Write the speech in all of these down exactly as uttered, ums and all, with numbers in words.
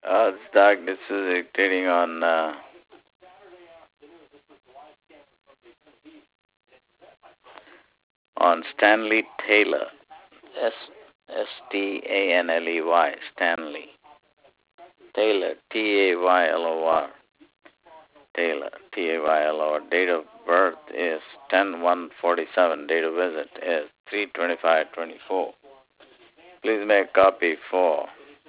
Uh, this diagnosis is dictating on uh, on Stanley Taylor, S S T A N L E Y, Stanley Taylor, T A Y L O R, Taylor, T A Y L O R. Date of birth is ten one forty-seven. Date of visit is three twenty-five twenty-four. Please make a copy for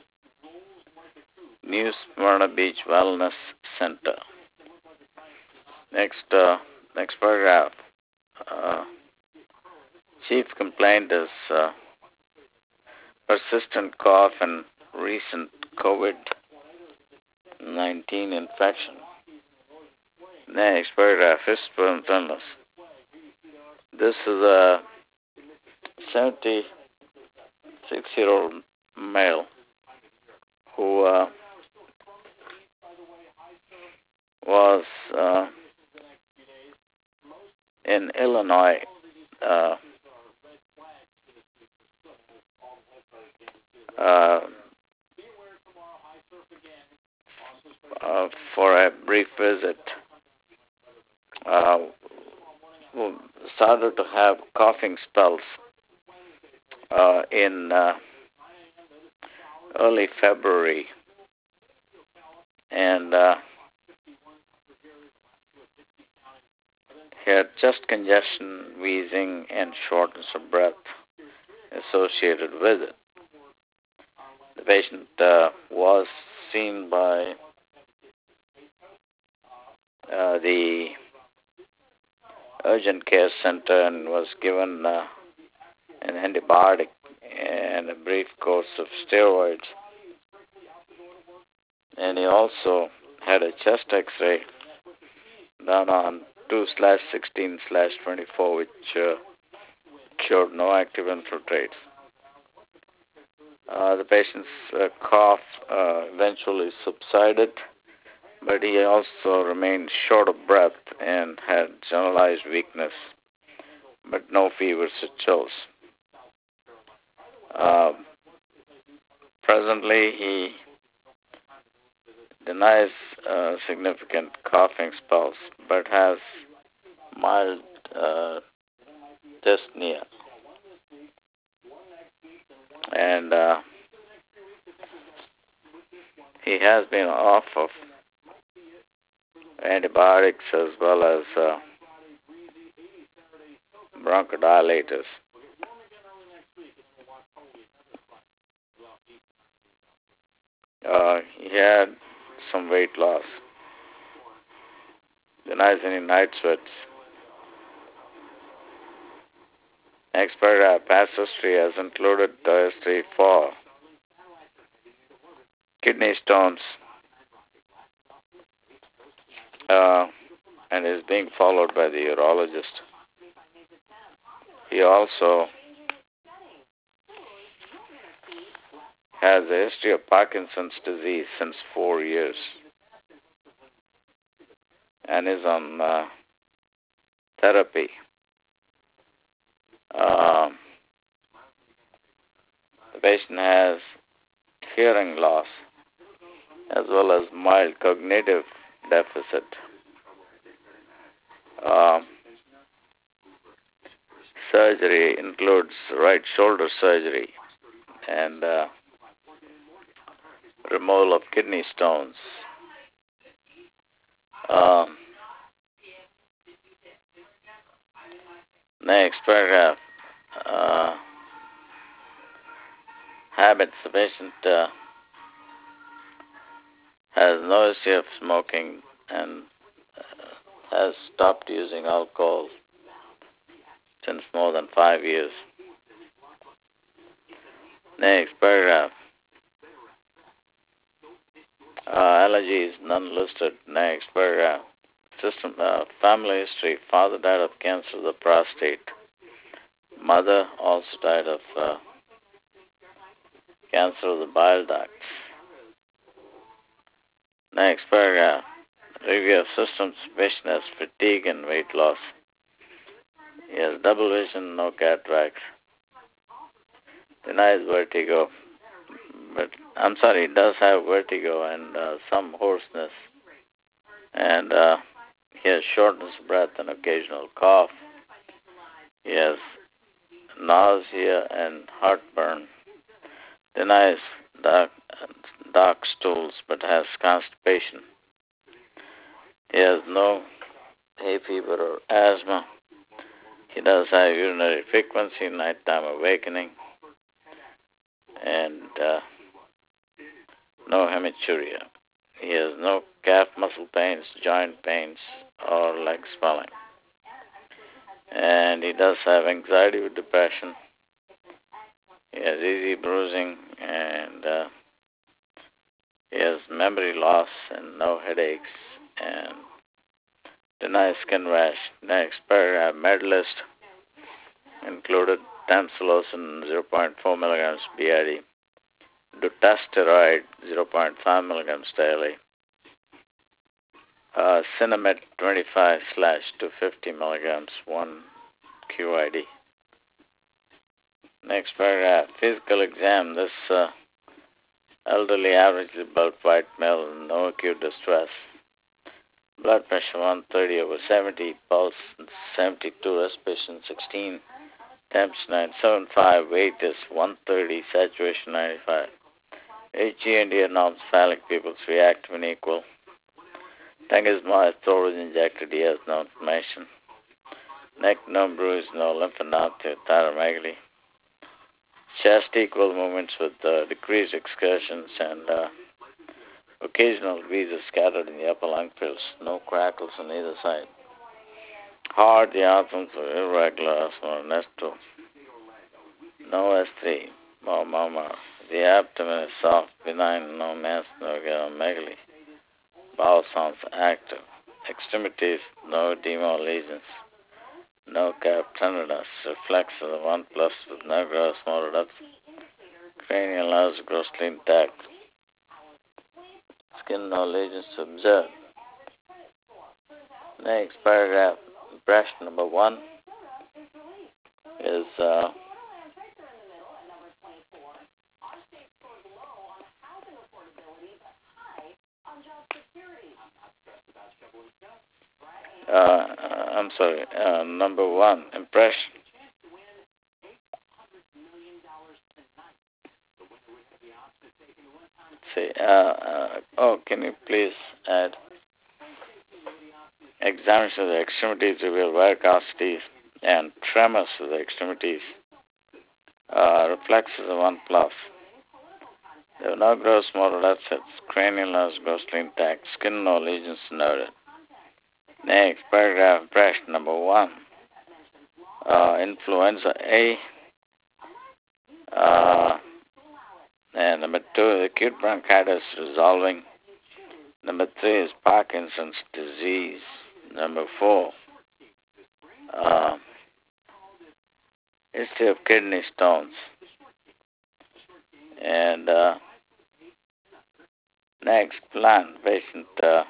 New Smyrna Beach Wellness Center. Next, uh, next paragraph. Uh, chief complaint is uh, persistent cough and recent COVID nineteen infection. Next paragraph, fistbone illness. This is a seventy-six-year-old male who uh, was uh, in Illinois uh, uh, uh, for a brief visit. Uh, who started to have coughing spells uh, in uh, early February, and uh, he had chest congestion, wheezing, and shortness of breath associated with it. The patient uh, was seen by uh, the urgent care center and was given uh, an antibiotic and a brief course of steroids. And he also had a chest X-ray done on two slash sixteen slash twenty-four, which uh, showed no active infiltrates. Uh, the patient's uh, cough uh, eventually subsided, but he also remained short of breath and had generalized weakness, but no fevers or chills. Uh, presently, he denies uh, significant coughing spells, but has mild uh, dyspnea. And uh, he has been off of antibiotics as well as uh, bronchodilators. Uh, he had some weight loss. Denies any night sweats. Next paragraph, past history has included the history for kidney stones uh, and is being followed by the urologist. He also has a history of Parkinson's disease since four years and is on uh, therapy. Uh, the patient has hearing loss as well as mild cognitive deficit. Uh, surgery includes right shoulder surgery and uh, removal of kidney stones. Um, next paragraph. Uh, habits. The patient uh, has no history of smoking and uh, has stopped using alcohol since more than five years. Next paragraph. Uh, allergies, none listed. Next paragraph. System, uh, family history. Father died of cancer of the prostate. Mother also died of uh, cancer of the bile ducts. Next paragraph. Review of systems. Patient has fatigue and weight loss. He has double vision, no cataracts. Denies vertigo, but I'm sorry, he does have vertigo and uh, some hoarseness, and uh, he has shortness of breath and occasional cough. He has nausea and heartburn. Denies dark, dark stools, but has constipation. He has no hay fever or asthma. He does have urinary frequency, nighttime awakening, and uh, no hematuria. He has no calf muscle pains, joint pains, or leg swelling. And he does have anxiety with depression. He has easy bruising, and uh, he has memory loss and no headaches, and denies skin rash. Next paragraph, Medalist included tamsulosin zero point four milligrams B I D, dutasteroid zero point five milligrams daily, uh, Cinemet twenty-five slash two hundred fifty milligrams one Q I D. Next paragraph, physical exam. This uh, elderly averagely built white male, no acute distress. Blood pressure one thirty over seventy, pulse seventy-two, respiration sixteen, temperature nine seventy-five, weight is one thirty, saturation ninety-five. H G and D norms, phallic pupils react when equal. Tongue is moist, throat is injected, he has no inflammation. Neck no bruise, no lymphadenopathy, thyromegaly. Chest equal movements with uh, decreased excursions and uh, occasional wheezes scattered in the upper lung fields. No crackles on either side. Heart, the outcomes are irregular, or S two. No S three, or mama. The abdomen is soft, benign, no mass, no megaly. Bowel sounds active. Extremities, no edema or lesions. No cap tenderness. Reflex of the one plus with no gross motor depth. Cranial nerves grossly intact. Skin no lesions to observe. Next paragraph, impression number one is uh, uh, I'm sorry, uh, number one, impression. See, uh, uh, oh, can you please add examination of the extremities reveal varicosities and tremors of the extremities. Uh, reflexes of one plus. There were no gross motor upsets, cranial nerves grossly intact, skin no lesions noted. Next, paragraph impression number one. Uh, influenza A. Uh, and number two, acute bronchitis resolving. Number three is Parkinson's disease. Number four, uh, history of kidney stones. And uh, next, plan. Patient uh,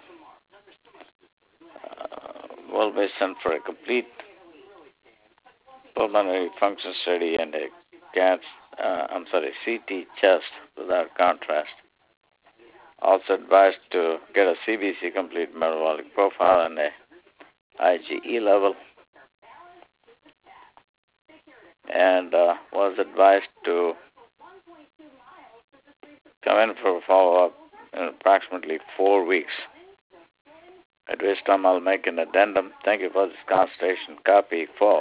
uh, will be sent for a complete pulmonary function study and a CAT, uh, I'm sorry, C T chest without contrast. Also advised to get a C B C complete metabolic profile and a IgE level. And uh, was advised to come in for a follow-up in approximately four weeks, at which time I'll make an addendum. Thank you for this consultation. Copy four.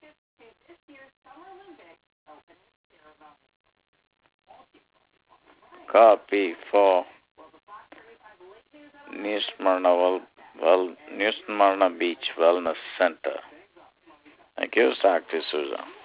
Copy for New Smyrna, well, well, New Smyrna Beach Wellness Center. Thank you, Doctor Souza.